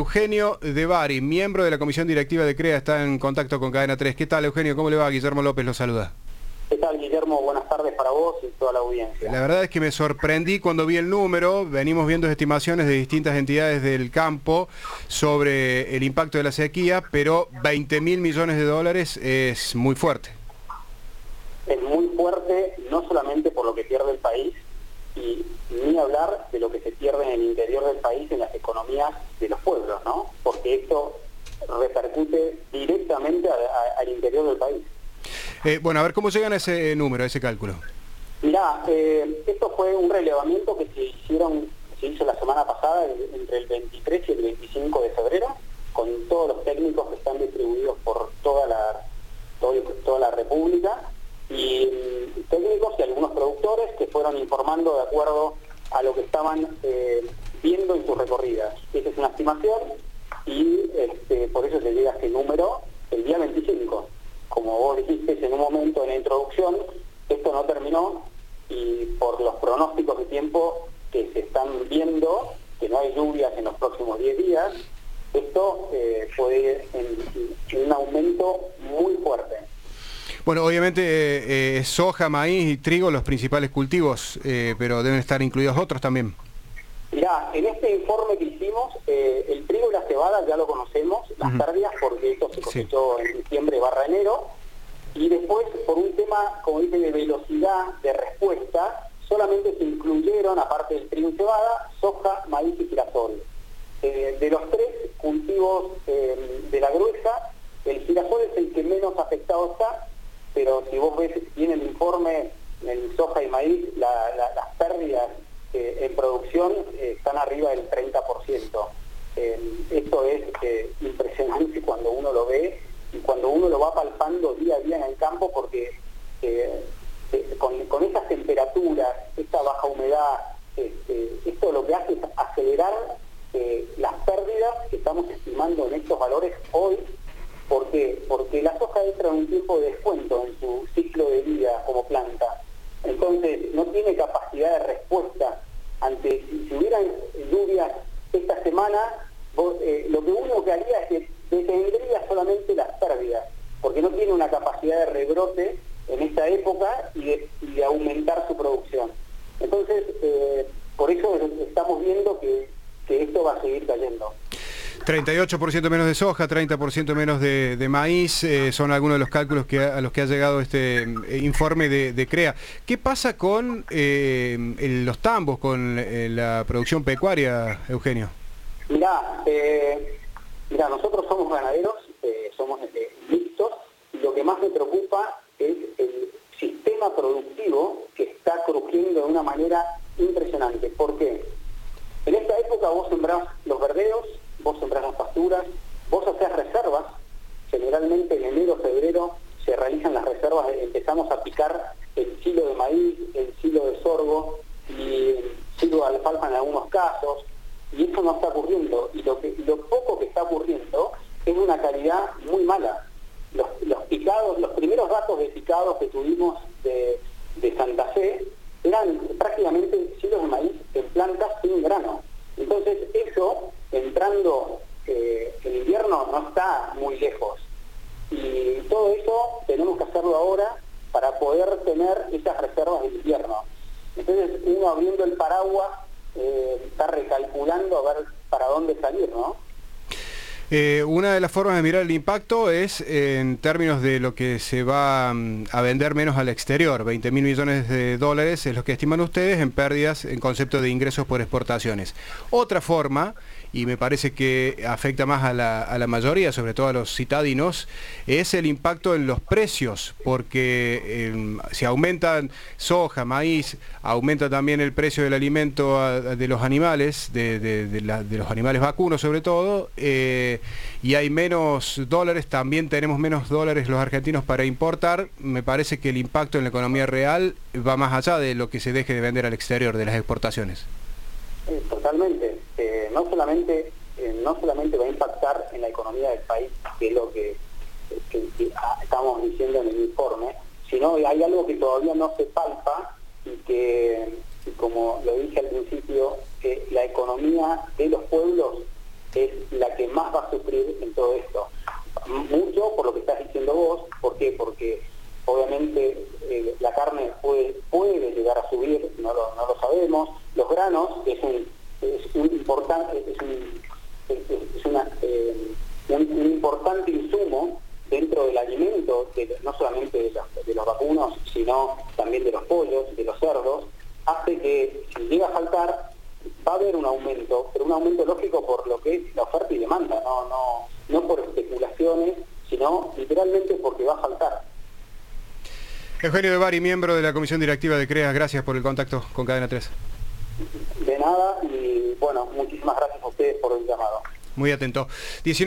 Eugenio De Bari, miembro de la comisión directiva de CREA, está en contacto con Cadena 3. ¿Qué tal, Eugenio? ¿Cómo le va? Guillermo López lo saluda. ¿Qué tal, Guillermo? Buenas tardes para vos y toda la audiencia. La verdad es que me sorprendí cuando vi el número. Venimos viendo estimaciones de distintas entidades del campo sobre el impacto de la sequía, pero 20.000 millones de dólares es muy fuerte. Es muy fuerte, no solamente por lo que pierde el país, y ni hablar de lo que se pierde en el interior del país, en las economías de los pueblos, ¿no? Porque esto repercute directamente al interior del país. Bueno, a ver, ¿cómo llegan a ese número, a ese cálculo? Mirá, esto fue un relevamiento que se hizo la semana pasada, entre el 23 y el 25 de febrero, con todos los técnicos que están distribuidos por toda la República, y técnicos y algunos productores que fueron informando de acuerdo a lo que estaban viendo en sus recorridas. Esa es una estimación y por eso se llega a este número el día 25. Como vos dijiste en un momento en la introducción, esto no terminó y por los pronósticos de tiempo que se están viendo, que no hay lluvias en los próximos 10 días, esto puede ir en un aumento muy fuerte. Bueno, obviamente soja, maíz y trigo los principales cultivos, pero deben estar incluidos otros también. Mirá, en este informe que hicimos, el trigo y la cebada ya lo conocemos, las pérdidas, porque esto se cosechó en diciembre/enero, y después, por un tema, como dice, de velocidad de respuesta, solamente se incluyeron, aparte del trigo y cebada, soja, maíz y girasol. De los tres cultivos de la gruesa, el girasol es el que menos afectado está, pero si vos ves bien el informe, en soja y maíz, las pérdidas en producción están arriba del 30%. Esto es impresionante cuando uno lo ve y cuando uno lo va palpando día a día en el campo, porque con esas temperaturas, esta baja humedad, esto lo que hace es acelerar las pérdidas que estamos estimando en estos valores hoy. ¿Por qué? Porque la soja entra en un tiempo de descuento en su ciclo de vida como planta. Entonces no tiene capacidad de respuesta ante, si hubieran lluvias esta semana, lo que uno que haría es que detendría solamente las pérdidas, porque no tiene una capacidad de rebrote en esta época y de aumentar su producción. Entonces, por eso estamos viendo que esto va a seguir cayendo. 38% menos de soja, 30% menos de maíz, son algunos de los cálculos a los que ha llegado este informe de CREA. ¿Qué pasa con los tambos, con la producción pecuaria, Eugenio? Mirá, nosotros somos ganaderos, somos mixtos, y lo que más me preocupa es el sistema productivo que está crujiendo de una manera impresionante. ¿Por qué? En esta época vos sembrás los verdeos, vos sembrás las pasturas, vos hacés reservas. Generalmente en enero, febrero se realizan las reservas, empezamos a picar el silo de maíz, el silo de sorgo y el silo de alfalfa en algunos casos, y eso no está ocurriendo, y lo poco que está ocurriendo es una calidad muy mala. Los picados, los primeros datos de picados que tuvimos de Santa Fe eran prácticamente silos de maíz en plantas sin grano. Entonces eso, entrando el invierno, no está muy lejos. Y todo eso tenemos que hacerlo ahora para poder tener esas reservas de invierno. Entonces uno, abriendo el paraguas, está recalculando a ver para dónde salir, ¿no? Una de las formas de mirar el impacto es en términos de lo que se va a vender menos al exterior. 20.000 millones de dólares es lo que estiman ustedes en pérdidas en concepto de ingresos por exportaciones. Otra forma, y me parece que afecta más a la mayoría, sobre todo a los citadinos, es el impacto en los precios, porque si aumentan soja, maíz, aumenta también el precio del alimento de los animales, de los animales vacunos sobre todo, y hay menos dólares, también tenemos menos dólares los argentinos para importar. Me parece que el impacto en la economía real va más allá de lo que se deje de vender al exterior, de las exportaciones. Totalmente. No solamente va a impactar en la economía del país, que es lo que estamos diciendo en el informe, sino hay algo que todavía no se palpa y que, como lo dije al principio, la economía de los pueblos es la que más va a sufrir en todo esto. Mucho por lo que estás diciendo vos. ¿Por qué? Porque obviamente la carne puede llegar a subir, no lo sabemos. Los granos es un importante insumo dentro del alimento, no solamente de los vacunos, sino también de los pollos, de los cerdos. Hace que si llega a faltar, va a haber un aumento, pero un aumento lógico por lo que es la oferta y demanda, no por especulaciones, sino literalmente porque va a faltar. Eugenio De Bari, miembro de la Comisión Directiva de CREAS, gracias por el contacto con Cadena 3. De nada, y bueno, muchísimas gracias a ustedes por el llamado. Muy atento.